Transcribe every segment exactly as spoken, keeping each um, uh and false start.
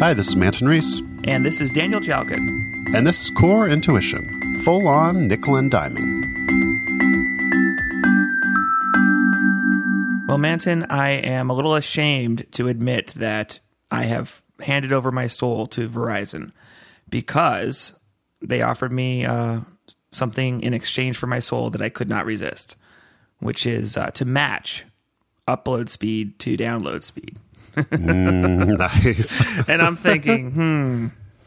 Hi, this is Manton Reese. And this is Daniel Jalkut. And this is Core Intuition, full-on nickel and diming. Well, Manton, I am a little ashamed to admit that I have handed over my soul to Verizon because they offered me uh, something in exchange for my soul that I could not resist, which is uh, to match upload speed to download speed. mm, nice. And I'm thinking, hmm,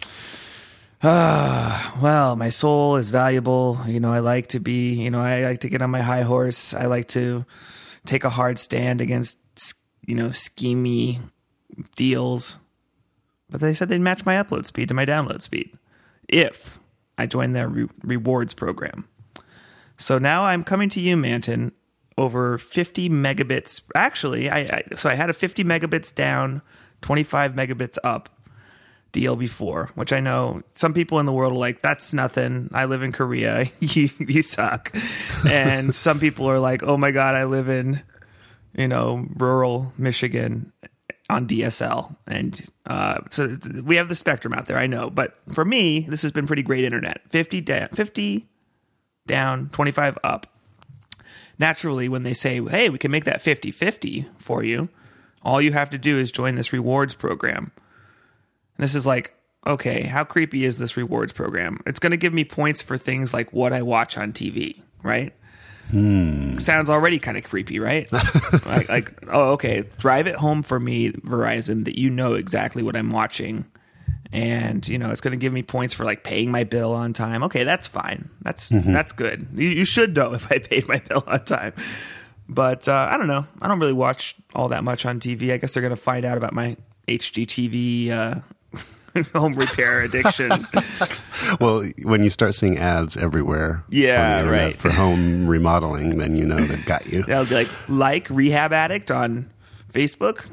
ah, well, my soul is valuable. You know, I like to be, you know, I like to get on my high horse. I like to take a hard stand against, you know, schemy deals. But they said they'd match my upload speed to my download speed if I join their re- rewards program. So now I'm coming to you, Manton, over fifty megabits. Actually, I, I so I had a fifty megabits down, twenty-five megabits up deal before, which I know some people in the world are like, that's nothing. I live in Korea. you, you suck. And some people are like, oh my God, I live in, you know, rural Michigan on D S L. And uh, so we have the spectrum out there, I know. But for me, this has been pretty great internet. fifty down, fifty down, twenty-five up. Naturally, when they say, hey, we can make that fifty-fifty for you, all you have to do is join this rewards program. And this is like, okay, how creepy is this rewards program? It's going to give me points for things like what I watch on T V, right? Hmm. Sounds already kind of creepy, right? like, like, oh, okay, drive it home for me, Verizon, that you know exactly what I'm watching. And, you know, it's going to give me points for like paying my bill on time. Okay, that's fine. That's mm-hmm. that's good. You, you should know if I paid my bill on time. But uh, I don't know. I don't really watch all that much on T V. I guess they're going to find out about my H G T V uh, home repair addiction. Well, when you start seeing ads everywhere yeah, on the internet right. for home remodeling, then you know they've got you. They'll be like, like Rehab Addict on Facebook.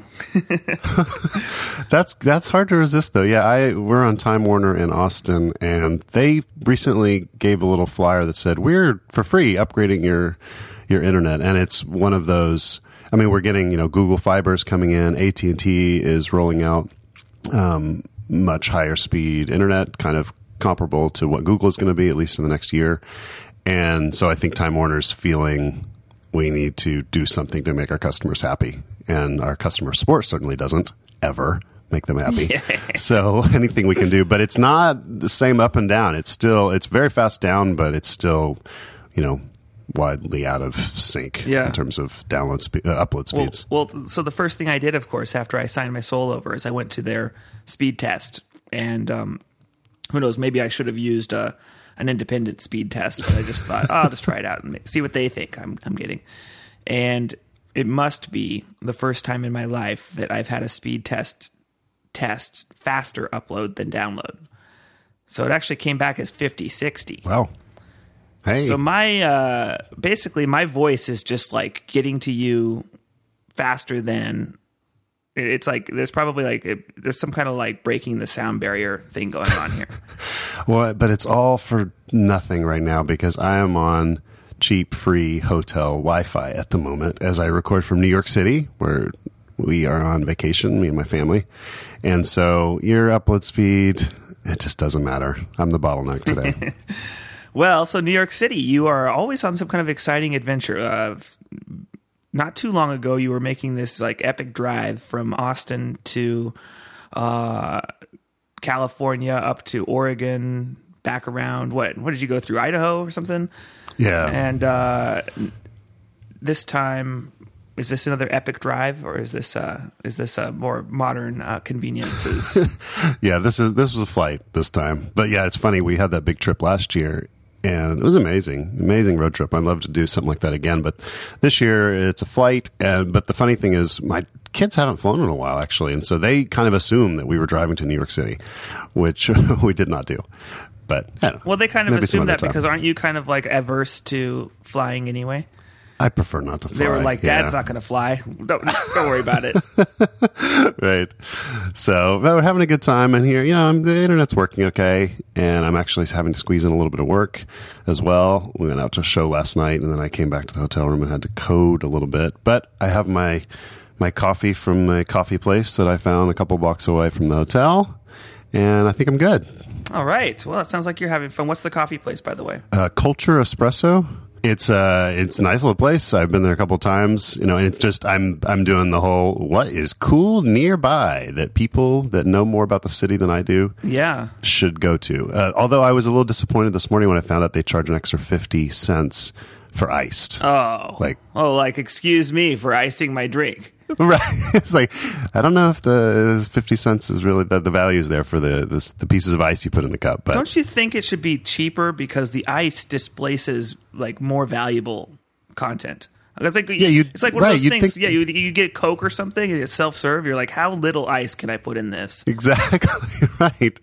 that's that's hard to resist, though. Yeah, I we're on Time Warner in Austin, and they recently gave a little flyer that said we're for free upgrading your your internet, and it's one of those. I mean, we're getting you know Google Fiber's coming in, A T and T is rolling out um, much higher speed internet, kind of comparable to what Google is going to be at least in the next year, and so I think Time Warner's feeling we need to do something to make our customers happy. And our customer support certainly doesn't ever make them happy. Yeah. So anything we can do, but it's not the same up and down. It's still, it's very fast down, but it's still, you know, widely out of sync yeah. in terms of download speed, uh, upload speeds. Well, well, so the first thing I did, of course, after I signed my soul over is I went to their speed test. And um, who knows, maybe I should have used a, an independent speed test, but I just thought, oh, I'll just try it out and see what they think I'm, I'm getting. And it must be the first time in my life that I've had a speed test test faster upload than download. So it actually came back as fifty sixty. Wow. Hey. So my uh, basically my voice is just like getting to you faster than it's like there's probably like it, there's some kind of like breaking the sound barrier thing going on here. Well, but it's all for nothing right now because I am on cheap, free hotel Wi-Fi at the moment as I record from New York City, where we are on vacation, me and my family. And so your upload speed, it just doesn't matter. I'm the bottleneck today. Well, so New York City, you are always on some kind of exciting adventure. Uh, not too long ago, you were making this like epic drive from Austin to uh, California up to Oregon, back around. What? What did you go through? Idaho or something? Yeah. And uh, this time, is this another epic drive, or is this uh, is this a more modern uh, conveniences? Yeah, this is this was a flight this time. But yeah, it's funny. We had that big trip last year, and it was amazing, amazing road trip. I'd love to do something like that again. But this year, it's a flight. And but the funny thing is, my kids haven't flown in a while, actually, and so they kind of assumed that we were driving to New York City, which we did not do. But yeah, well, they kind of maybe assume that time. because aren't you kind of like averse to flying anyway? I prefer not to fly. They were like, Dad's yeah. not going to fly. Don't, don't worry about it. Right. So but we're having a good time in here. You know, the internet's working okay. And I'm actually having to squeeze in a little bit of work as well. We went out to a show last night, and then I came back to the hotel room and had to code a little bit. But I have my my coffee from a coffee place that I found a couple blocks away from the hotel, and I think I'm good. All right. Well, it sounds like you're having fun. What's the coffee place, by the way? Uh, Culture Espresso. It's uh it's a nice little place. I've been there a couple times, you know, and it's just I'm I'm doing the whole what is cool nearby that people that know more about the city than I do Yeah. should go to. Uh, although I was a little disappointed this morning when I found out they charge an extra fifty cents for iced. Oh. Like oh, like excuse me for icing my drink. Right. It's like, I don't know if the fifty cents is really the, the value is there for the, the the pieces of ice you put in the cup. But don't you think it should be cheaper because the ice displaces like more valuable content? It's like, yeah, you, it's like one right, of those things. Think, yeah, you, you get Coke or something and it's self-serve. You're like, how little ice can I put in this? Exactly. Right.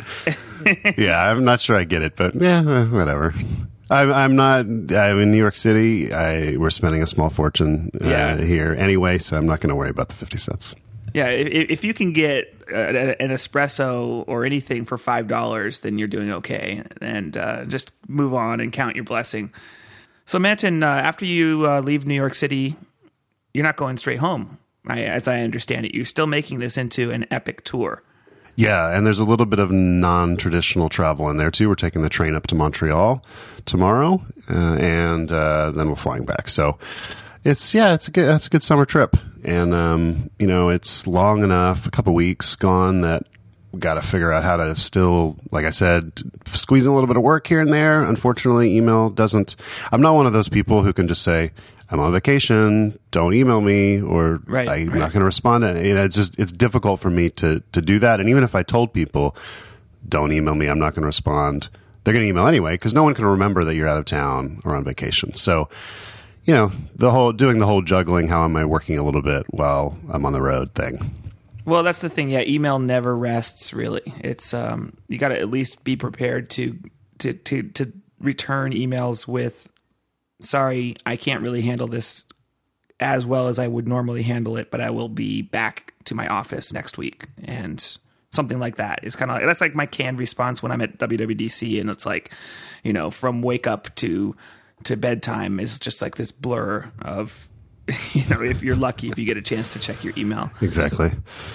Yeah, I'm not sure I get it, but yeah, whatever. I'm, I'm not. I'm in New York City. I we're spending a small fortune uh, yeah. here anyway, so I'm not going to worry about the fifty cents. Yeah, if, if you can get uh, an espresso or anything for five dollars, then you're doing okay, and uh, just move on and count your blessing. So, Manton, uh, after you uh, leave New York City, you're not going straight home. I, as I understand it, you're still making this into an epic tour. Yeah, and there's a little bit of non-traditional travel in there too. We're taking the train up to Montreal tomorrow, uh, and uh, then we're flying back. So it's yeah, it's a good that's a good summer trip, and um, you know it's long enough, a couple weeks gone that we got to figure out how to still, like I said, squeeze in a little bit of work here and there. Unfortunately, email doesn't. I'm not one of those people who can just say, I'm on vacation, don't email me, or right, I'm right. not going to respond. To, you know, it's just, it's difficult for me to, to do that. And even if I told people, don't email me, I'm not going to respond, they're going to email anyway, because no one can remember that you're out of town or on vacation. So, you know, the whole, doing the whole juggling, how am I working a little bit while I'm on the road thing. Well, that's the thing. Yeah. Email never rests, really. It's, um, you got to at least be prepared to, to, to, to return emails with, sorry, I can't really handle this as well as I would normally handle it, but I will be back to my office next week. And something like that is kind of like, that's like my canned response when I'm at W W D C. And it's like, you know, from wake up to, to bedtime is just like this blur of, you know, if you're lucky, if you get a chance to check your email. Exactly.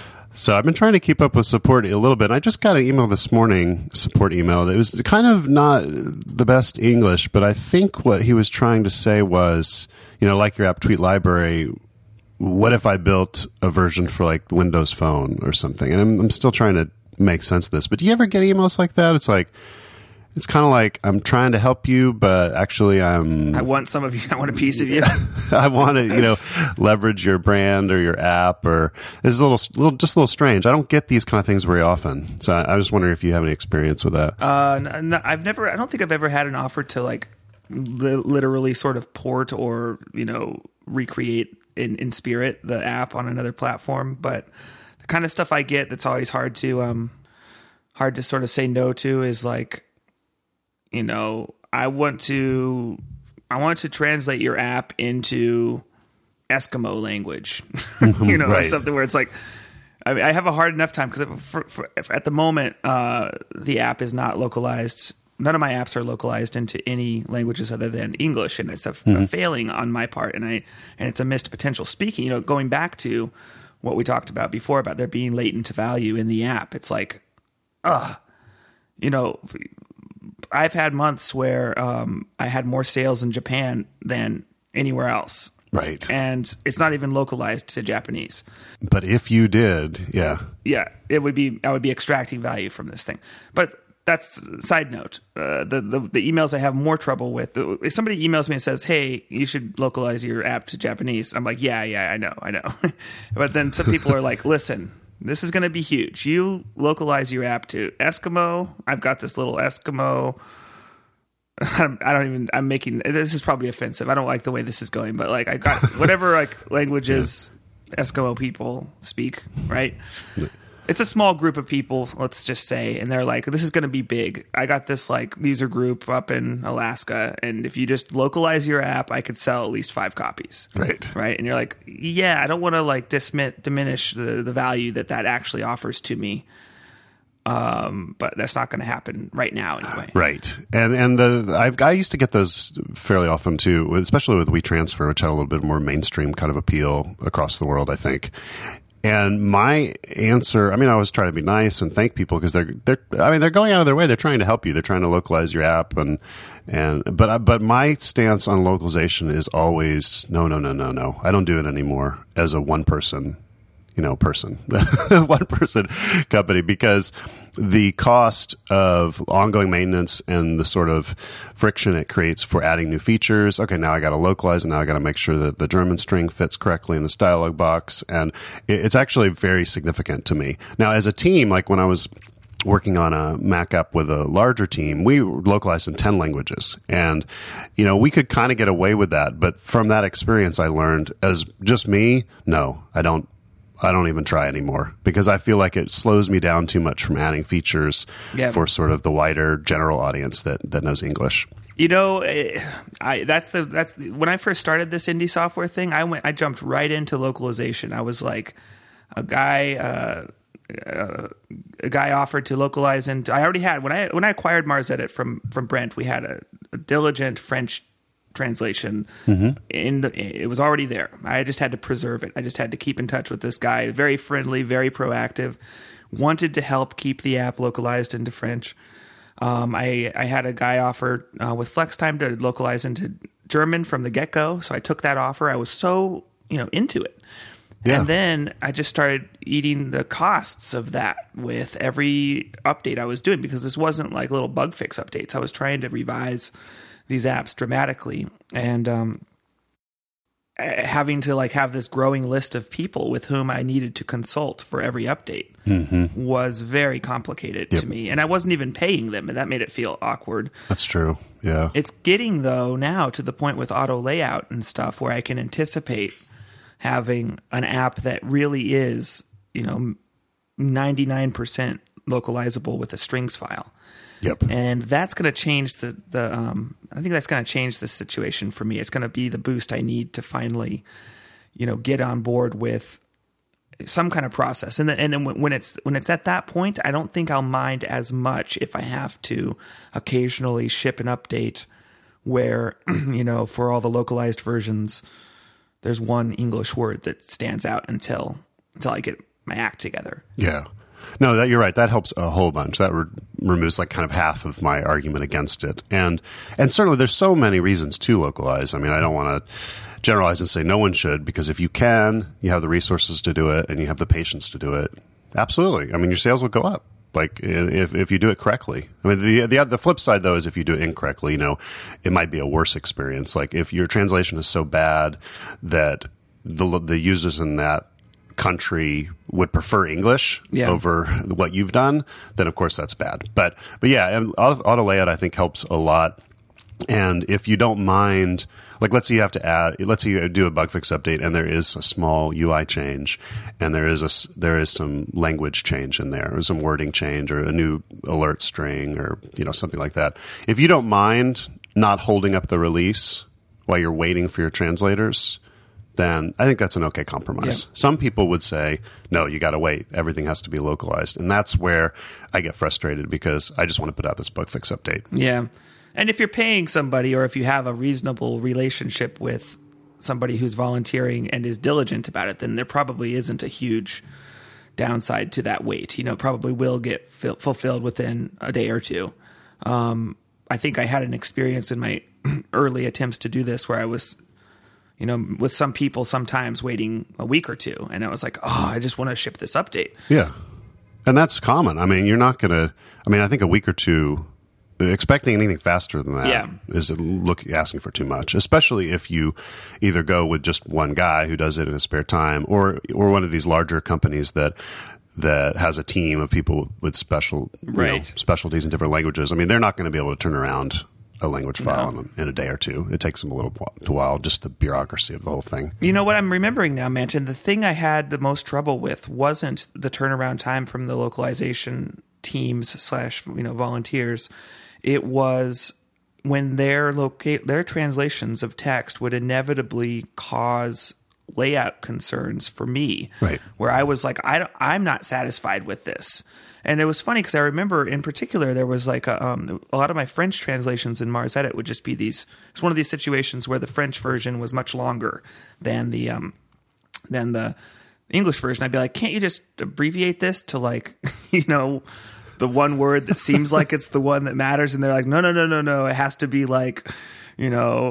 So I've been trying to keep up with support a little bit. I just got an email this morning, support email. It was kind of not the best English, but I think what he was trying to say was, you know, like your app tweet library, what if I built a version for like Windows Phone or something? And I'm, I'm still trying to make sense of this. But do you ever get emails like that? It's like, it's kind of like I'm trying to help you, but actually I'm... I want some of you. I want a piece of you. I want to, you know, leverage your brand or your app, or it's a little, little, just a little strange. I don't get these kind of things very often. So I, I was wondering if you have any experience with that. Uh, n- n- I've never, I don't think I've ever had an offer to like li- literally sort of port or, you know, recreate in, in spirit the app on another platform. But the kind of stuff I get that's always hard to, um, hard to sort of say no to is like, you know, I want to, I want to translate your app into Eskimo language, you know, right. or something where it's like, I, mean, I have a hard enough time because for, for, at the moment, uh, the app is not localized. None of my apps are localized into any languages other than English, and it's a, mm-hmm. a failing on my part, and I and it's a missed potential. Speaking, you know, going back to what we talked about before about there being latent value in the app, it's like, uh, you know. I've had months where um, I had more sales in Japan than anywhere else. Right. And it's not even localized to Japanese. But if you did, yeah. Yeah, it would be, I would be extracting value from this thing. But that's side note. Uh, the, the the emails I have more trouble with, if somebody emails me and says, hey, you should localize your app to Japanese, I'm like, yeah, yeah, I know, I know. But then some people are like, listen, this is going to be huge. You localize your app to Eskimo. I've got this little Eskimo. I don't even, I'm making, this is probably offensive. I don't like the way this is going, but like I got whatever like languages yeah. Eskimo people speak, right? Yeah. It's a small group of people, let's just say, and they're like, this is going to be big. I got this like user group up in Alaska, and if you just localize your app, I could sell at least five copies. Right. Right. And you're like, yeah, I don't want to like dismiss, diminish the, the value that that actually offers to me. Um, but that's not going to happen right now anyway. Right. And and the I've, I used to get those fairly often too, especially with WeTransfer, which had a little bit more mainstream kind of appeal across the world, I think. And my answer, I mean, I always try to be nice and thank people because they're they're I mean, they're going out of their way. They're trying to help you. They're trying to localize your app and and but but my stance on localization is always no, no, no, no, no. I don't do it anymore as a one person you know, person, one person company, because the cost of ongoing maintenance and the sort of friction it creates for adding new features. Okay, now I got to localize and now I got to make sure that the German string fits correctly in this dialog box. And it's actually very significant to me. Now, as a team, like when I was working on a Mac app with a larger team, we localized in ten languages. And, you know, we could kind of get away with that. But from that experience, I learned as just me, no, I don't. I don't even try anymore because I feel like it slows me down too much from adding features yeah. for sort of the wider general audience that, that knows English. You know, I that's the that's the, when I first started this indie software thing, I went I jumped right into localization. I was like a guy uh, uh, a guy offered to localize, and I already had when I when I acquired MarsEdit from from Brent, we had a, a diligent French translation mm-hmm. in the it was already there. I just had to preserve it. I just had to keep in touch with this guy, very friendly, very proactive, wanted to help keep the app localized into French. Um, I I had a guy offer uh, with FlexTime to localize into German from the get-go, so I took that offer. I was so, you know, into it. Yeah. And then I just started eating the costs of that with every update I was doing, because this wasn't like little bug fix updates. I was trying to revise these apps dramatically, and um, having to like have this growing list of people with whom I needed to consult for every update mm-hmm. was very complicated yep. to me. And I wasn't even paying them, and that made it feel awkward. That's true. Yeah. It's getting though now to the point with auto layout and stuff where I can anticipate having an app that really is, you know, ninety-nine percent localizable with a strings file. Yep. And that's going to change the, the um, I think that's going to change the situation for me. It's going to be the boost I need to finally, you know, get on board with some kind of process. And then, and then when it's, when it's at that point, I don't think I'll mind as much if I have to occasionally ship an update where, you know, for all the localized versions, there's one English word that stands out until, until I get my act together. Yeah. No, that you're right. That helps a whole bunch. That re- removes like kind of half of my argument against it. And and certainly there's so many reasons to localize. I mean, I don't want to generalize and say no one should, because if you can, you have the resources to do it and you have the patience to do it. Absolutely. I mean, your sales will go up. Like if if you do it correctly. I mean, the the the flip side though is if you do it incorrectly, you know, it might be a worse experience. Like if your translation is so bad that the the users in that country would prefer English yeah. over what you've done, then of course that's bad. But but yeah, and auto, auto layout I think helps a lot. And if you don't mind, like let's say you have to add, let's say you do a bug fix update and there is a small U I change, and there is a there is some language change in there, or some wording change, or a new alert string, or you know something like that. If you don't mind not holding up the release while you're waiting for your translators, then I think that's an okay compromise. Yeah. Some people would say, no, you got to wait. Everything has to be localized. And that's where I get frustrated, because I just want to put out this bug fix update. Yeah. And if you're paying somebody, or if you have a reasonable relationship with somebody who's volunteering and is diligent about it, then there probably isn't a huge downside to that wait. You know, probably will get fil- fulfilled within a day or two. Um, I think I had an experience in my early attempts to do this where I was, you know, with some people sometimes waiting a week or two. And I was like, oh, I just want to ship this update. Yeah. And that's common. I mean, you're not going to, I mean, I think a week or two, expecting anything faster than that yeah. is look asking for too much, especially if you either go with just one guy who does it in his spare time, or, or one of these larger companies that, that has a team of people with special, right. you know, specialties in different languages. I mean, they're not going to be able to turn around a language file no. in, in a day or two. It takes them a little while, just the bureaucracy of the whole thing. You know what I'm remembering now, Manton? The thing I had the most trouble with wasn't the turnaround time from the localization teams slash, you know, volunteers. It was when their locate their translations of text would inevitably cause layout concerns for me, right? Where I was like, I don't, I'm not satisfied with this. And it was funny because I remember in particular there was like a, um, a lot of my French translations in Mars Edit would just be these. It's one of these situations where the French version was much longer than the um, than the English version. I'd be like, can't you just abbreviate this to like, you know, the one word that seems like it's the one that matters? And they're like, no, no, no, no, no. It has to be like, you know,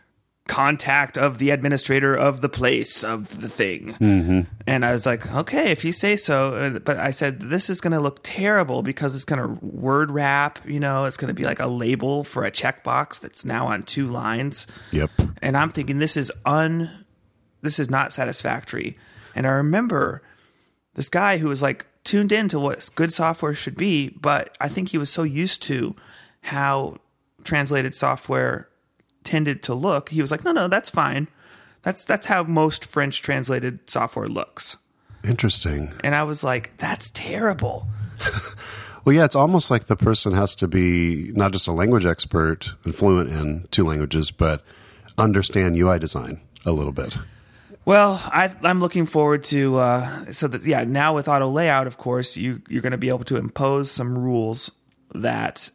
contact of the administrator of the place of the thing. Mm-hmm. And I was like, okay, if you say so. But I said, this is going to look terrible because it's going to word wrap, you know, it's going to be like a label for a checkbox that's now on two lines. Yep. And I'm thinking this is un, this is not satisfactory. And I remember this guy who was like tuned into what good software should be, but I think he was so used to how translated software tended to look. He was like, no, no, that's fine. That's that's how most French translated software looks. Interesting. And I was like, that's terrible. Well, yeah, it's almost like the person has to be not just a language expert and fluent in two languages, but understand U I design a little bit. Well, I, I'm looking forward to, uh, so that, yeah, now with auto layout, of course, you, you're going to be able to impose some rules that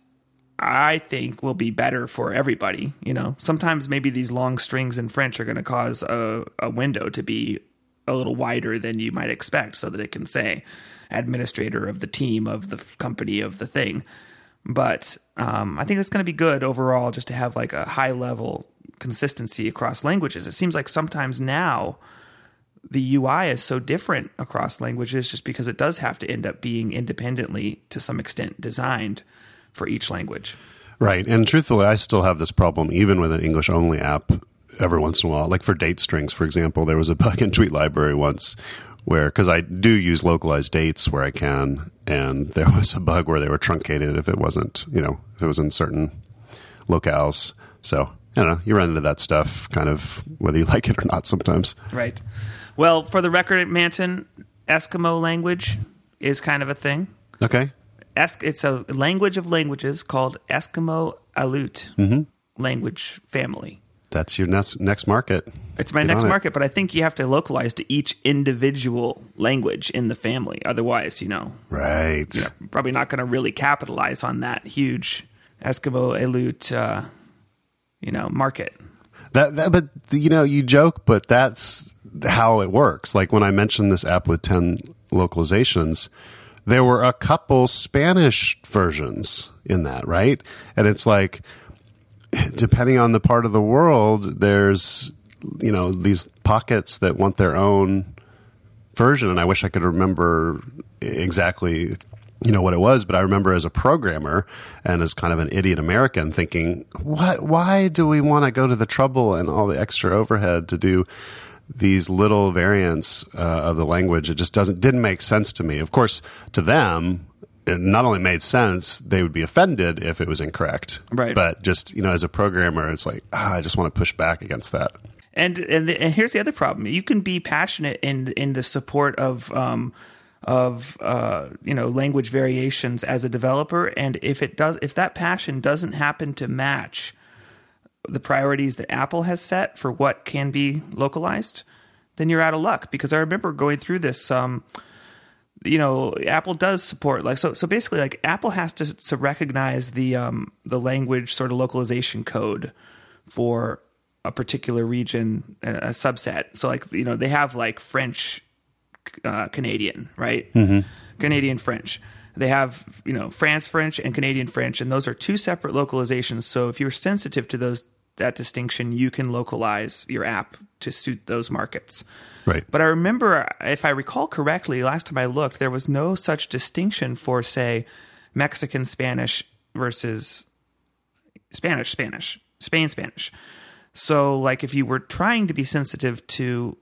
I think will be better for everybody. You know, sometimes maybe these long strings in French are going to cause a, a window to be a little wider than you might expect so that it can say administrator of the team, of the company, of the thing. But um, I think that's going to be good overall just to have like a high level consistency across languages. It seems like sometimes now the U I is so different across languages just because it does have to end up being independently to some extent designed for each language. Right. And truthfully, I still have this problem even with an English-only app every once in a while. Like for date strings, for example, there was a bug in Tweet Library once where, because I do use localized dates where I can, and there was a bug where they were truncated if it wasn't, you know, if it was in certain locales. So, I don't know, you run into that stuff kind of whether you like it or not sometimes. Right. Well, for the record, Manton, Eskimo language is kind of a thing. Okay. It's a language of languages called Eskimo Aleut mm-hmm. language family. That's your next next market. It's my Get next on market, it. but I think you have to localize to each individual language in the family. Otherwise, you know, right? You're probably not going to really capitalize on that huge Eskimo Aleut, uh, you know, market. That, that, but you know, you joke, but that's how it works. Like when I mentioned this app with ten localizations, there were a couple Spanish versions in that, right? And it's like, depending on the part of the world, there's, you know, these pockets that want their own version. And I wish I could remember exactly, you know, what it was. But I remember as a programmer and as kind of an idiot American thinking, what, why do we want to go to the trouble and all the extra overhead to do these little variants uh, of the language? It just doesn't didn't make sense to me. Of course, to them, it not only made sense, they would be offended if it was incorrect. Right. But just, you know, as a programmer, it's like, ah, I just want to push back against that. And and, the, and here's the other problem: you can be passionate in in the support of um, of uh, you know language variations as a developer, and if it does, if that passion doesn't happen to match the priorities that Apple has set for what can be localized, then you're out of luck. Because I remember going through this, um, you know, Apple does support like so. So basically, like Apple has to, to recognize the um, the language sort of localization code for a particular region, a, a subset. So like you know, they have like French uh, Canadian, right? Mm-hmm. Canadian French. They have, you know, France French and Canadian French, and those are two separate localizations. So if you're sensitive to those that distinction, you can localize your app to suit those markets. Right. But I remember, if I recall correctly, last time I looked, there was no such distinction for, say, Mexican Spanish versus Spanish Spanish, Spain Spanish. So, like, if you were trying to be sensitive to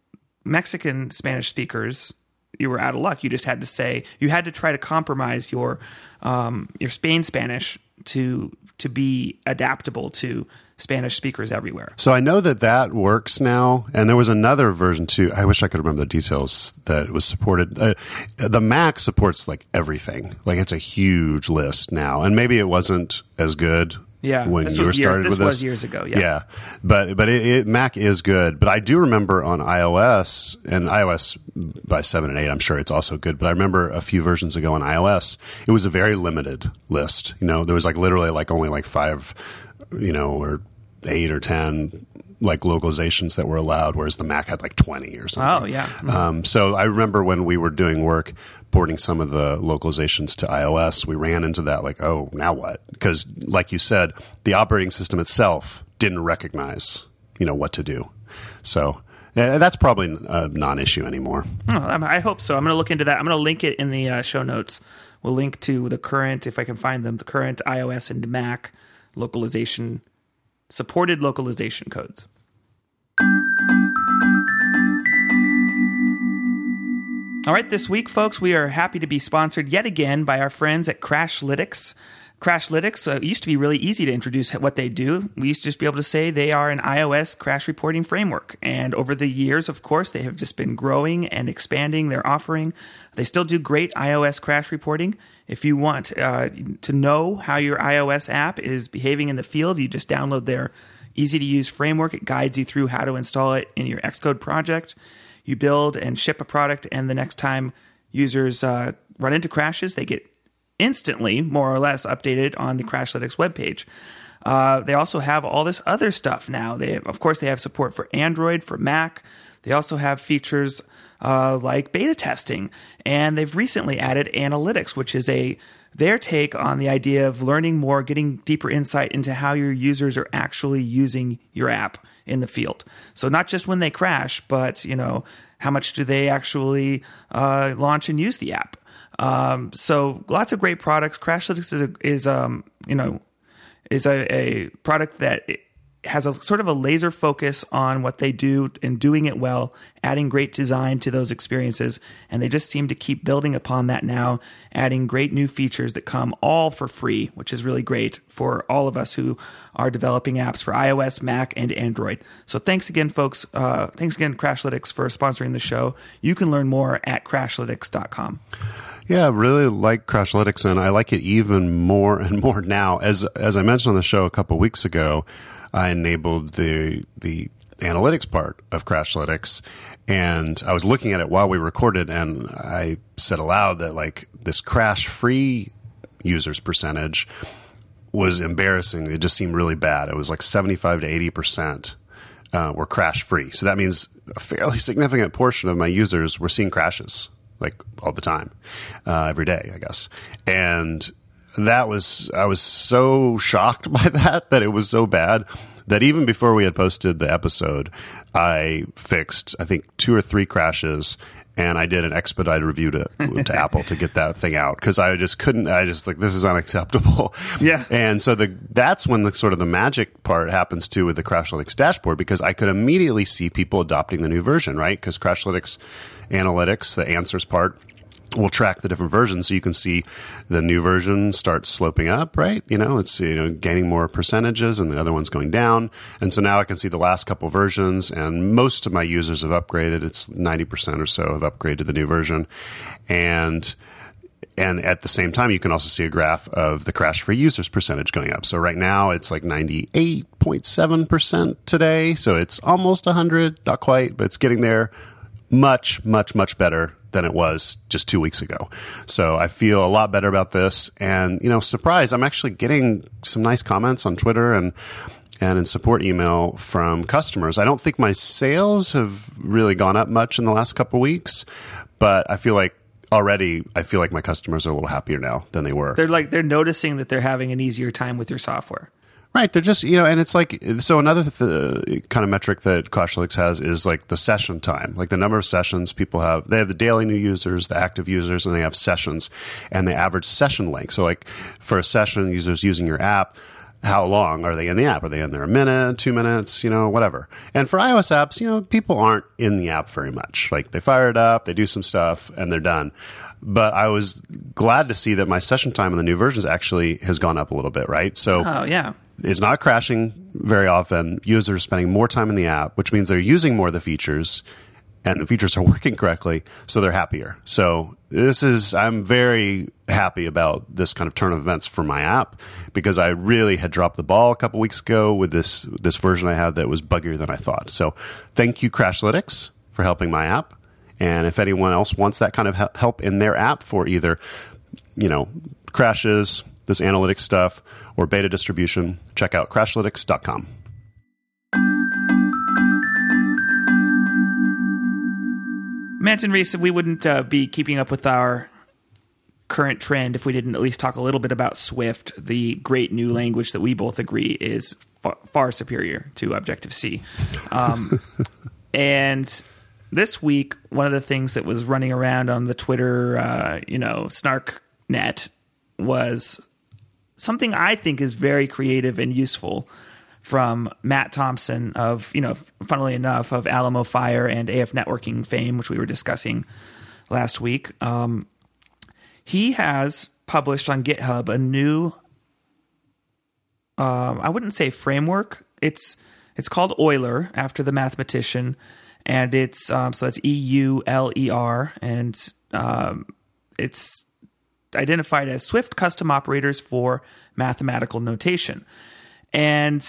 Mexican Spanish speakers, you were out of luck. You just had to say, you had to try to compromise your um, your Spain Spanish to to be adaptable to Spanish speakers everywhere. So I know that that works now, and there was another version too. I wish I could remember the details that was supported. Uh, the Mac supports like everything. Like it's a huge list now, and maybe it wasn't as good Yeah, when this you were was years, started this with this. was years ago. Yeah, Yeah, but but it, it, Mac is good. But I do remember on iOS and iOS by seven and eight, I'm sure it's also good. But I remember a few versions ago on iOS, it was a very limited list. You know, there was like literally like only like five, you know, or eight or ten like localizations that were allowed, whereas the Mac had like twenty or something. Oh yeah. Mm-hmm. Um, so I remember when we were doing work porting some of the localizations to iOS, we ran into that like, oh, now what? Because like you said, the operating system itself didn't recognize, you know, what to do. So uh, that's probably a non-issue anymore. Oh, I hope so. I'm going to look into that. I'm going to link it in the uh, show notes. We'll link to the current, if I can find them, the current iOS and Mac localization, supported localization codes. All right, this week, folks, we are happy to be sponsored yet again by our friends at Crashlytics. Crashlytics uh, used to be really easy to introduce what they do. We used to just be able to say they are an iOS crash reporting framework. And over the years, of course, they have just been growing and expanding their offering. They still do great iOS crash reporting. If you want uh, to know how your iOS app is behaving in the field, you just download their easy-to-use framework. It guides you through how to install it in your Xcode project. You build and ship a product, and the next time users uh, run into crashes, they get instantly, more or less, updated on the Crashlytics webpage. Uh, they also have all this other stuff now. They, have, of course, they have support for Android, for Mac. They also have features uh, like beta testing, and they've recently added analytics, which is a their take on the idea of learning more, getting deeper insight into how your users are actually using your app in the field. So not just when they crash, but you know, how much do they actually uh, launch and use the app? Um, so lots of great products. Crashlytics is, a, is um, you know, is a, a product that has a sort of a laser focus on what they do and doing it well, adding great design to those experiences. And they just seem to keep building upon that now, adding great new features that come all for free, which is really great for all of us who are developing apps for iOS, Mac, and Android. So thanks again, folks. Uh, thanks again, Crashlytics, for sponsoring the show. You can learn more at crashlytics dot com. Yeah, I really like Crashlytics, and I like it even more and more now. As as I mentioned on the show a couple weeks ago, I enabled the the analytics part of Crashlytics, and I was looking at it while we recorded, and I said aloud that like this crash-free users percentage was embarrassing. It just seemed really bad. It was like seventy-five to eighty percent uh, were crash-free. So that means a fairly significant portion of my users were seeing crashes like all the time, uh, every day, I guess. And that was, I was so shocked by that, that it was so bad that even before we had posted the episode, I fixed, I think, two or three crashes, and I did an expedited review to, to Apple to get that thing out, because I just couldn't, I just like, this is unacceptable. Yeah. And so the, that's when the sort of the magic part happens too with the Crashlytics dashboard, because I could immediately see people adopting the new version, right? Because Crashlytics Analytics, the answers part, will track the different versions, so you can see the new version start sloping up, right? You know, it's, you know, gaining more percentages and the other one's going down. And so now I can see the last couple versions, and most of my users have upgraded. It's ninety percent or so have upgraded to the new version. And and at the same time, you can also see a graph of the crash-free users percentage going up. So right now it's like ninety-eight point seven percent today. So it's almost one hundred, not quite, but it's getting there. Much, much, much better than it was just two weeks ago. So I feel a lot better about this. And, you know, surprise, I'm actually getting some nice comments on Twitter and and in support email from customers. I don't think my sales have really gone up much in the last couple of weeks, but I feel like already, I feel like my customers are a little happier now than they were. They're like, they're noticing that they're having an easier time with your software. Right. They're just, you know, and it's like, so another th- kind of metric that Crashlytics has is like the session time, like the number of sessions people have. They have the daily new users, the active users, and they have sessions, and the average session length. So like for a session, users using your app, how long are they in the app? Are they in there a minute, two minutes, you know, whatever. And for iOS apps, you know, people aren't in the app very much. Like they fire it up, they do some stuff, and they're done. But I was glad to see that my session time in the new versions actually has gone up a little bit, right? So oh, yeah. It's not crashing very often. Users are spending more time in the app, which means they're using more of the features, and the features are working correctly, so they're happier. So this is, I'm very happy about this kind of turn of events for my app, because I really had dropped the ball a couple weeks ago with this this version I had that was buggier than I thought. So thank you, Crashlytics, for helping my app. And if anyone else wants that kind of help in their app for either, you know, crashes, this analytics stuff, or beta distribution, check out crashlytics dot com. Manton Reese, we wouldn't uh, be keeping up with our current trend if we didn't at least talk a little bit about Swift, the great new language that we both agree is far, far superior to Objective-C. Um, and this week, one of the things that was running around on the Twitter, uh, you know, snark net was something I think is very creative and useful from Matt Thompson of, you know, funnily enough, of Alamo Fire and A F Networking fame, which we were discussing last week. Um, he has published on GitHub a new, um, I wouldn't say framework. It's it's called Euler, after the mathematician, and it's um, so that's E U L E R, and um, it's identified as Swift custom operators for mathematical notation. And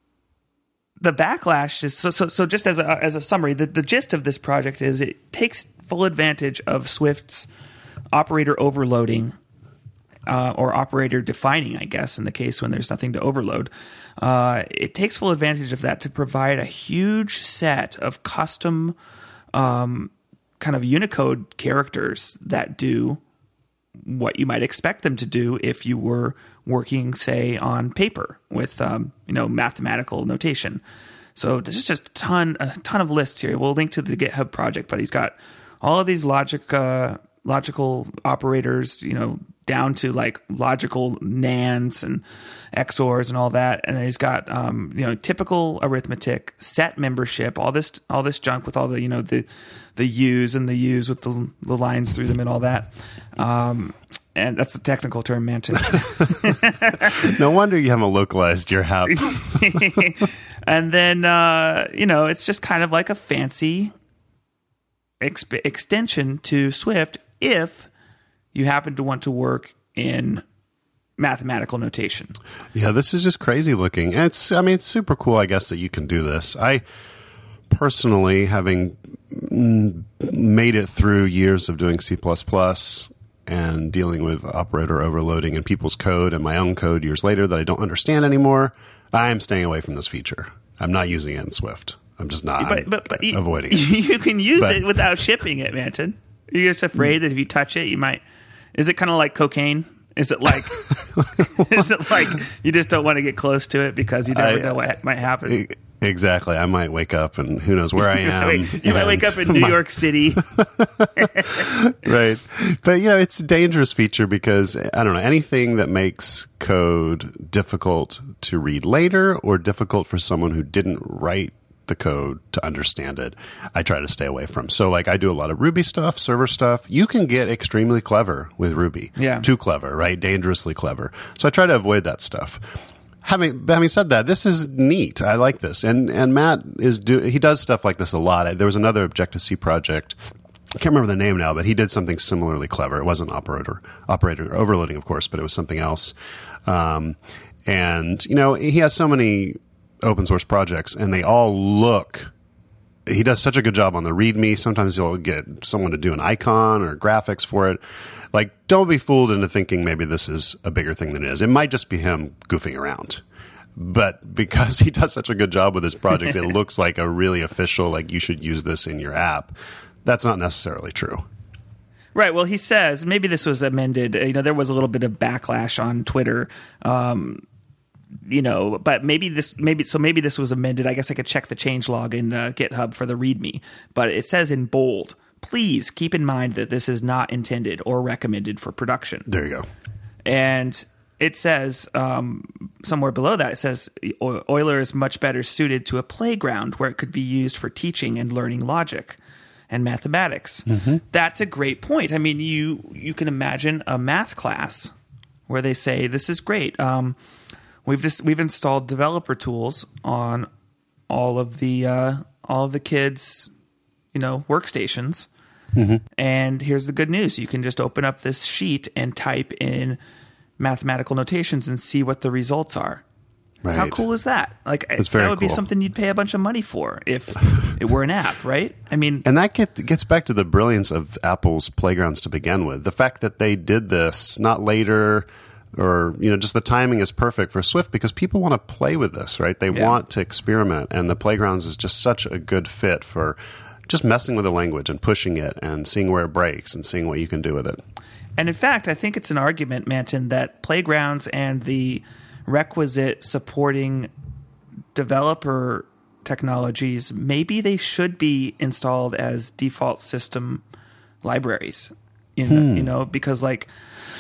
the backlash is so so. So just as a as a summary, the, the gist of this project is it takes full advantage of Swift's operator overloading, uh, or operator defining, I guess, in the case when there's nothing to overload. Uh, it takes full advantage of that to provide a huge set of custom um, kind of Unicode characters that do what you might expect them to do if you were working, say, on paper with um, you know mathematical notation. So there's just a ton, a ton of lists here. We'll link to the GitHub project, but he's got all of these logic, uh, logical operators, you know, down to like logical NANDs and X O Rs and all that. And then he's got um, you know typical arithmetic, set membership, all this, all this junk with all the you know the the U's and the U's with the, the lines through them and all that. Um, and that's a technical term, Manton. No wonder you haven't localized your app. And then, uh, you know, it's just kind of like a fancy exp- extension to Swift if you happen to want to work in mathematical notation. Yeah, this is just crazy looking. It's, I mean, it's super cool, I guess, that you can do this. I personally, having made it through years of doing C plus plus and dealing with operator overloading in people's code and my own code years later that I don't understand anymore, I'm staying away from this feature. I'm not using it in Swift. I'm just not. But, but, but avoiding you, it. You can use but, it without shipping it, Manton. You're just afraid that if you touch it, you might. Is it kind of like cocaine? Is it like? Is it like you just don't want to get close to it because you never I, know what might happen? Exactly. I might wake up and who knows where I am. You might wake up in New York City. Right. But, you know, it's a dangerous feature because, I don't know, anything that makes code difficult to read later or difficult for someone who didn't write the code to understand it, I try to stay away from. So, like, I do a lot of Ruby stuff, server stuff. You can get extremely clever with Ruby. Yeah. Too clever, right? Dangerously clever. So I try to avoid that stuff. Having having said that, this is neat. I like this, and and Matt is do he does stuff like this a lot. There was another Objective-C project. I can't remember the name now, but he did something similarly clever. It wasn't operator operator overloading, of course, but it was something else. Um, and you know, he has so many open source projects, and they all look. He does such a good job on the README. Sometimes he'll get someone to do an icon or graphics for it. Like, don't be fooled into thinking maybe this is a bigger thing than it is. It might just be him goofing around. But because he does such a good job with his projects, it looks like a really official, like, you should use this in your app. That's not necessarily true. Right. Well, he says maybe this was amended. You know, there was a little bit of backlash on Twitter. Um, you know, but maybe this, maybe, so maybe this was amended. I guess I could check the changelog in uh, GitHub for the README, but it says in bold, please keep in mind that this is not intended or recommended for production. There you go. And it says um, somewhere below that, it says Euler is much better suited to a playground where it could be used for teaching and learning logic and mathematics. Mm-hmm. That's a great point. I mean, you, you can imagine a math class where they say, this is great. Um, We've just we've installed developer tools on all of the uh, all of the kids, you know, workstations, Mm-hmm. And here's the good news. You can just open up this sheet and type in mathematical notations and see what the results are. Right. How cool is that? Like, That's very that would cool. be something you'd pay a bunch of money for if it were an app, right? I mean, and that get, gets back to the brilliance of Apple's Playgrounds to begin with. The fact that they did this not later, or, you know, just the timing is perfect for Swift because people want to play with this, right? They Yeah. want to experiment, and the Playgrounds is just such a good fit for just messing with the language and pushing it and seeing where it breaks and seeing what you can do with it. And in fact, I think it's an argument, Manton, that Playgrounds and the requisite supporting developer technologies, maybe they should be installed as default system libraries. You know, hmm. you know because like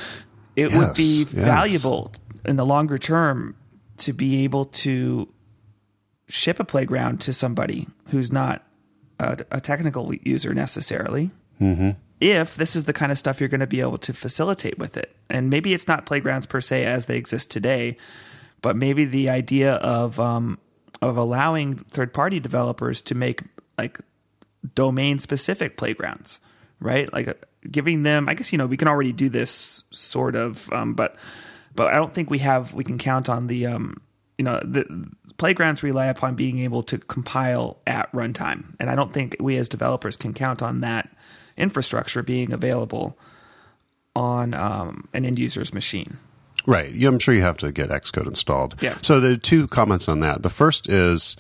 it yes, would be yes. valuable in the longer term to be able to ship a Playground to somebody who's not a, a technical user necessarily. Mm-hmm. If this is the kind of stuff you're going to be able to facilitate with it. And maybe it's not Playgrounds per se as they exist today, but maybe the idea of um, of allowing third-party developers to make like domain-specific playgrounds, right? Like uh, giving them, I guess, you know, we can already do this sort of, um, but but I don't think we have, we can count on the, um, you know, the Playgrounds rely upon being able to compile at runtime. And I don't think we as developers can count on that infrastructure being available on um, an end user's machine. Right. Yeah, I'm sure you have to get Xcode installed. Yeah. So there are two comments on that. The first is,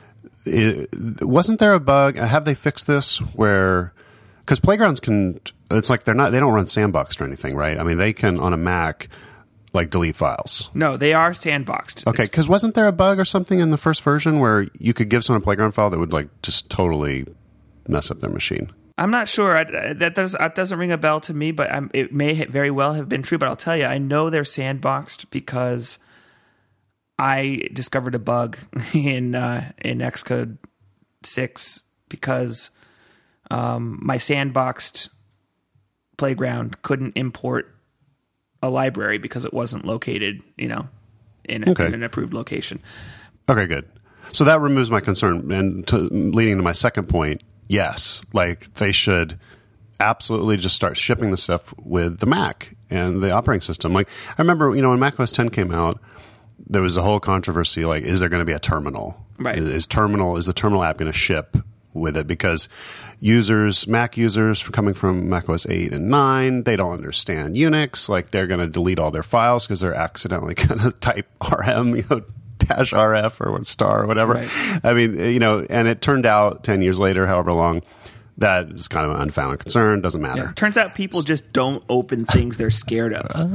it, wasn't there a bug? Have they fixed this where, because Playgrounds can, it's like they're not, they don't run sandboxed or anything, right? I mean, they can on a Mac, like delete files. No, they are sandboxed. Okay. Because wasn't there a bug or something in the first version where you could give someone a Playground file that would like just totally mess up their machine? I'm not sure. I, that does that doesn't ring a bell to me, but I'm, it may ha- very well have been true. But I'll tell you, I know they're sandboxed because I discovered a bug in uh, in Xcode six because um, my sandboxed Playground couldn't import a library because it wasn't located, you know, in, a, okay. in an approved location. Okay, good. So that removes my concern, and to, leading to my second point. Yes, like they should absolutely just start shipping the stuff with the Mac and the operating system. Like I remember, you know, when Mac O S ten came out, there was a whole controversy. Like, is there going to be a terminal? Right? Is, is terminal is the terminal app going to ship with it? Because users, Mac users coming from Mac O S eight and nine, they don't understand Unix. Like they're going to delete all their files because they're accidentally going to type R M, you know. Dash R F or what star or whatever. Right. I mean, you know, and it turned out ten years later, however long, that is kind of an unfounded concern. Doesn't matter. Yeah. Turns out people just don't open things they're scared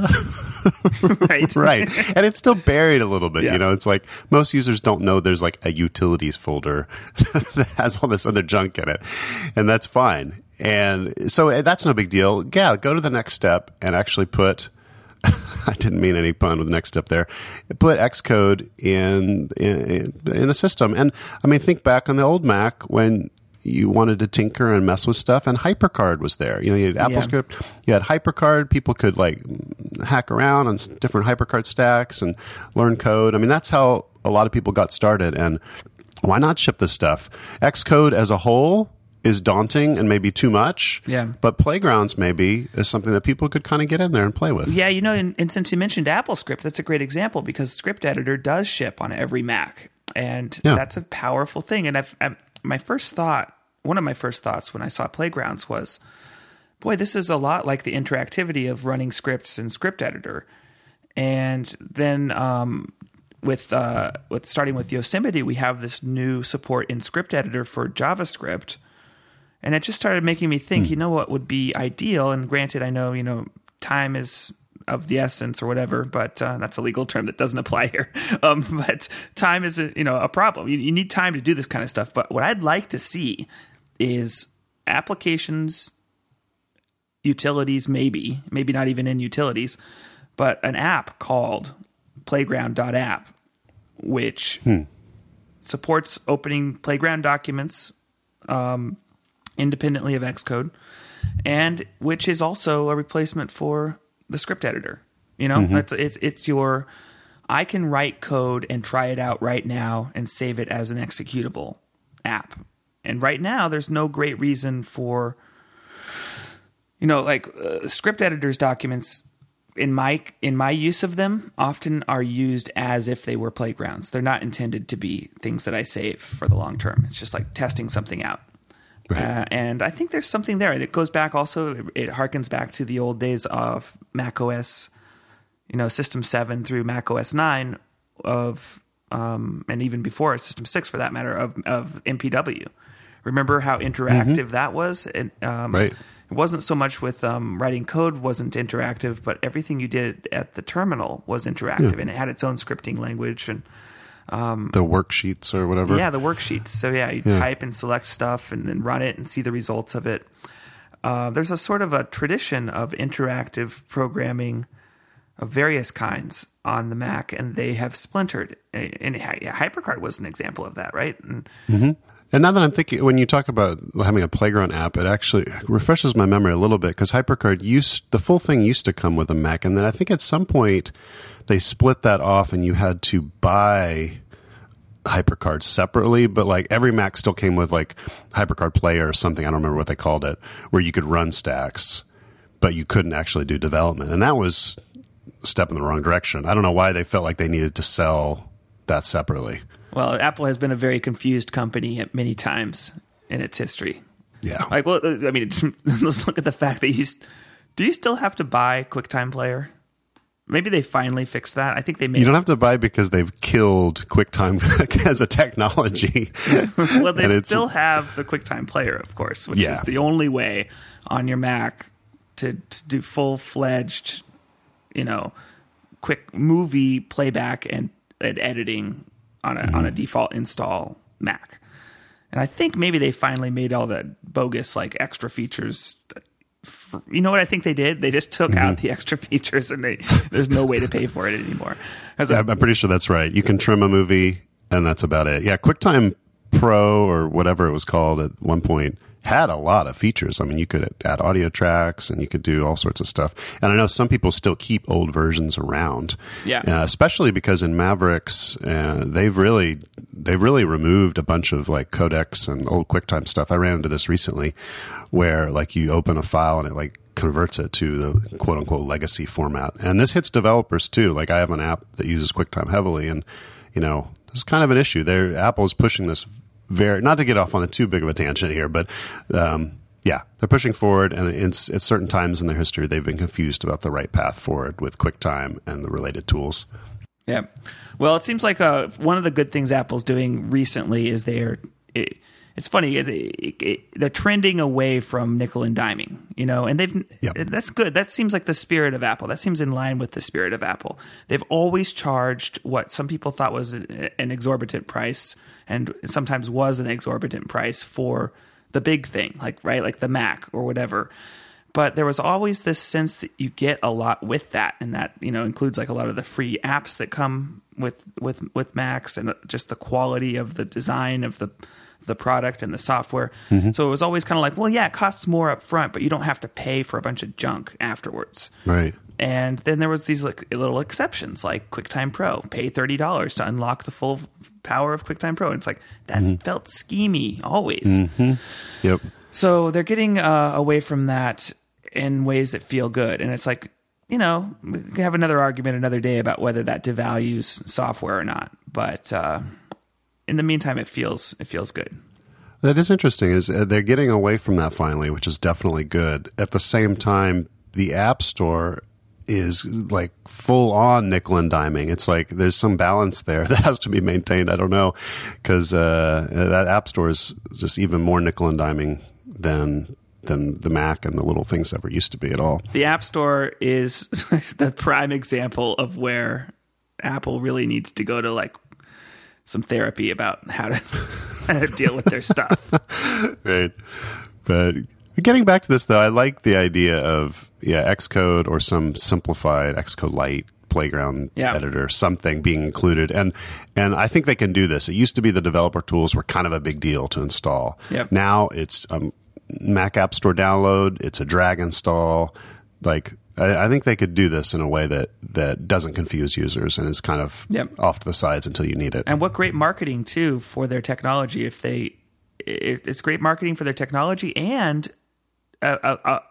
of. Right. Right. And it's still buried a little bit. Yeah. You know, it's like most users don't know there's like a utilities folder that has all this other junk in it. And that's fine. And so that's no big deal. Yeah, go to the next step and actually put I didn't mean any pun with the next step there. Put Xcode in, in in the system. And I mean, think back on the old Mac when you wanted to tinker and mess with stuff, and HyperCard was there. You know, you had AppleScript, yeah. you had HyperCard. People could like hack around on different HyperCard stacks and learn code. I mean, that's how a lot of people got started. And why not ship this stuff? Xcode as a whole is daunting and maybe too much. Yeah. But Playgrounds maybe is something that people could kind of get in there and play with. Yeah, you know, and, and since you mentioned AppleScript, that's a great example because Script Editor does ship on every Mac. And yeah. that's a powerful thing. And I've, I've, my first thought, one of my first thoughts when I saw Playgrounds was, boy, this is a lot like the interactivity of running scripts in Script Editor. And then um, with uh, with starting with Yosemite, we have this new support in Script Editor for JavaScript. And it just started making me think, hmm. you know what would be ideal? And granted, I know, you know, time is of the essence or whatever, but uh, that's a legal term that doesn't apply here. Um, but time is, a, you know, a problem. You, you need time to do this kind of stuff. But what I'd like to see is applications, utilities, maybe, maybe not even in utilities, but an app called playground.app, which hmm. supports opening Playground documents, um, independently of Xcode, and which is also a replacement for the Script Editor. You know, mm-hmm. it's, it's it's your, I can write code and try it out right now and save it as an executable app. And right now, there's no great reason for you know, like uh, script editors documents in my in my use of them often are used as if they were playgrounds. They're not intended to be things that I save for the long term. It's just like testing something out. Right. Uh, and I think there's something there that goes back also. It, it harkens back to the old days of Mac O S, you know, System seven through Mac O S nine of, um, and even before System six for that matter, of, of M P W. Remember how interactive mm-hmm. that was? It, um, right. It wasn't so much with um, writing code wasn't interactive, but everything you did at the terminal was interactive, yeah. and it had its own scripting language and um, the worksheets or whatever. Yeah, the worksheets. So yeah, you yeah. type and select stuff, and then run it and see the results of it. Uh, there's a sort of a tradition of interactive programming of various kinds on the Mac, and they have splintered. And yeah, HyperCard was an example of that, right? And, mm-hmm. And now that I'm thinking, when you talk about having a Playground app, it actually refreshes my memory a little bit, because HyperCard used, the full thing used to come with a Mac, and then I think at some point they split that off and you had to buy HyperCard separately, but like every Mac still came with like HyperCard Player or something, I don't remember what they called it, where you could run stacks, but you couldn't actually do development. And that was a step in the wrong direction. I don't know why they felt like they needed to sell that separately. Well, Apple has been a very confused company at many times in its history. Yeah. Like, well, I mean, let's look at the fact that you do you still have to buy QuickTime Player? Maybe they finally fixed that. I think they made. You don't have to buy because they've killed QuickTime as a technology. Well, they still have the QuickTime Player, of course, which yeah. is the only way on your Mac to, to do full-fledged, you know, quick movie playback and, and editing on a mm-hmm. on a default install Mac. And I think maybe they finally made all that bogus like extra features. For, you know what I think they did? They just took mm-hmm. out the extra features, and they there's no way to pay for it anymore. Yeah, I'm pretty sure that's right. You can trim a movie, and that's about it. Yeah, QuickTime Pro or whatever it was called at one point had a lot of features. I mean, you could add audio tracks and you could do all sorts of stuff. And I know some people still keep old versions around. Yeah. Uh, especially because in Mavericks, uh, they've really, they've really removed a bunch of like codecs and old QuickTime stuff. I ran into this recently where like you open a file and it like converts it to the quote unquote legacy format. And this hits developers too. Like I have an app that uses QuickTime heavily, and, you know, this is kind of an issue. They're, Apple is pushing this very, not to get off on a too big of a tangent here, but um, yeah, they're pushing forward, and it's, at certain times in their history, they've been confused about the right path forward with QuickTime and the related tools. Yeah. Well, it seems like uh, one of the good things Apple's doing recently is they're, it, it's funny, it, it, it, they're trending away from nickel and diming, you know, and they've, yep. that's good. That seems like the spirit of Apple. That seems in line with the spirit of Apple. They've always charged what some people thought was an exorbitant price, and sometimes was an exorbitant price for the big thing, like, right, like the Mac or whatever. But there was always this sense that you get a lot with that, and that, you know, includes like a lot of the free apps that come with with with Macs, and just the quality of the design of the the product and the software. Mm-hmm. So it was always kind of like, well, yeah, it costs more up front, but you don't have to pay for a bunch of junk afterwards. Right. And then there was these like little exceptions, like QuickTime Pro. Pay thirty dollars to unlock the full power of QuickTime Pro. And it's like, that mm-hmm. felt schemy always. Mm-hmm. Yep. So they're getting uh, away from that in ways that feel good. And it's like, you know, we can have another argument another day about whether that devalues software or not. But uh, in the meantime, it feels it feels good. That is interesting. Is they're getting away from that finally, which is definitely good. At the same time, the App Store is like full on nickel and diming. It's like there's some balance there that has to be maintained. I don't know, because uh, that App Store is just even more nickel and diming than than the Mac and the little things that were used to be at all. The App Store is the prime example of where Apple really needs to go to like some therapy about how to, how to deal with their stuff. Right. But getting back to this, though, I like the idea of, yeah, Xcode or some simplified Xcode Lite Playground yeah. editor, something being included. And and I think they can do this. It used to be the developer tools were kind of a big deal to install. Yep. Now it's um, Mac App Store download. It's a drag install. Like, I, I think they could do this in a way that, that doesn't confuse users and is kind of yep. off to the sides until you need it. And what great marketing, too, for their technology. If they, it, it's great marketing for their technology and a, a, a,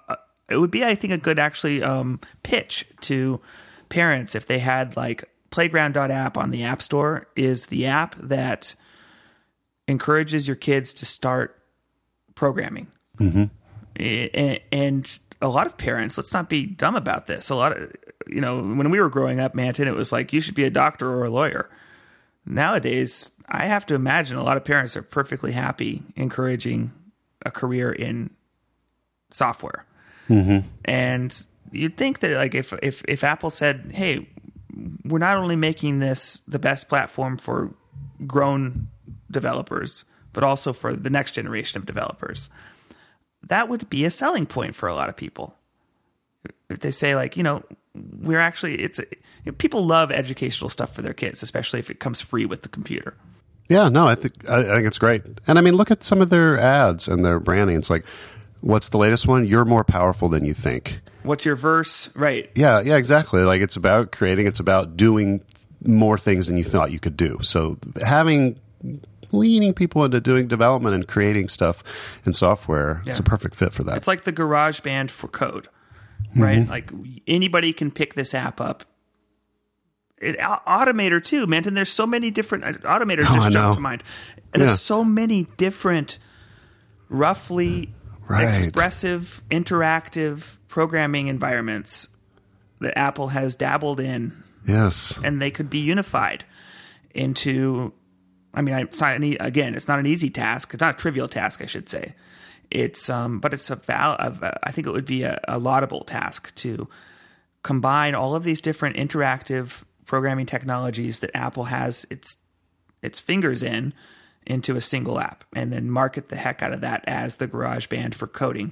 it would be, I think, a good actually um, pitch to parents if they had like Playground dot app on the App Store is the app that encourages your kids to start programming. Mm-hmm. And, and a lot of parents, let's not be dumb about this. A lot of, you know, when we were growing up, Manton, it was like, you should be a doctor or a lawyer. Nowadays, I have to imagine a lot of parents are perfectly happy encouraging a career in software. Mm-hmm. And you'd think that like if, if, if Apple said, hey, we're not only making this the best platform for grown developers, but also for the next generation of developers, that would be a selling point for a lot of people. If they say like, you know, we're actually, it's, you know, people love educational stuff for their kids, especially if it comes free with the computer. Yeah, no, I think, I, I think it's great. And I mean, look at some of their ads and their branding. It's like, what's the latest one? You're more powerful than you think. What's your verse? Right. Yeah, yeah, exactly. Like it's about creating, it's about doing more things than you thought you could do. So having, leaning people into doing development and creating stuff in software, yeah. It's a perfect fit for that. It's like the GarageBand for code, right? Mm-hmm. Like anybody can pick this app up. It, Automator too, man. And there's so many different, Automator oh, just jumped to mind. And yeah. There's so many different, roughly right. expressive, interactive programming environments that Apple has dabbled in. Yes. And they could be unified into, I mean, it's not any, again, it's not an easy task. It's not a trivial task, I should say. It's, um, but it's a val. A, I think it would be a, a laudable task to combine all of these different interactive programming technologies that Apple has its its fingers in into a single app, and then market the heck out of that as the GarageBand for coding.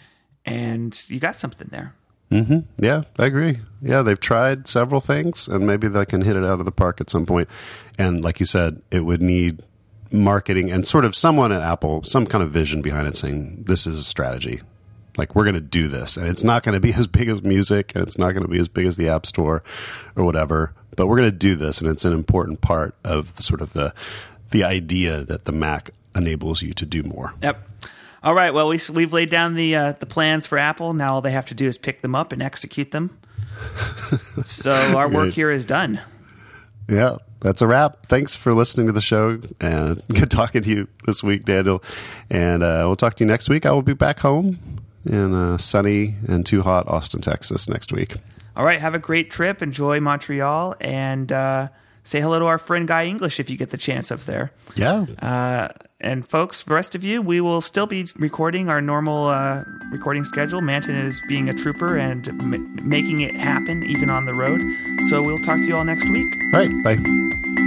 And you got something there. Mm-hmm. Yeah, I agree. Yeah, they've tried several things, and maybe they can hit it out of the park at some point. And like you said, it would need marketing and sort of someone at Apple, some kind of vision behind it saying, this is a strategy. Like, we're going to do this. And it's not going to be as big as music, and it's not going to be as big as the App Store or whatever. But we're going to do this, and it's an important part of the, sort of the the idea that the Mac enables you to do more. Yep. All right. Well, we, we've laid down the uh, the plans for Apple. Now all they have to do is pick them up and execute them. So our work here is done. Yeah, that's a wrap. Thanks for listening to the show. And good talking to you this week, Daniel. And uh, we'll talk to you next week. I will be back home in uh, sunny and too hot Austin, Texas next week. All right. Have a great trip. Enjoy Montreal. And uh, say hello to our friend Guy English if you get the chance up there. Yeah. Uh, and folks, the rest of you, we will still be recording our normal uh, recording schedule. Manton is being a trooper and m- making it happen even on the road. So we'll talk to you all next week. All right. Bye.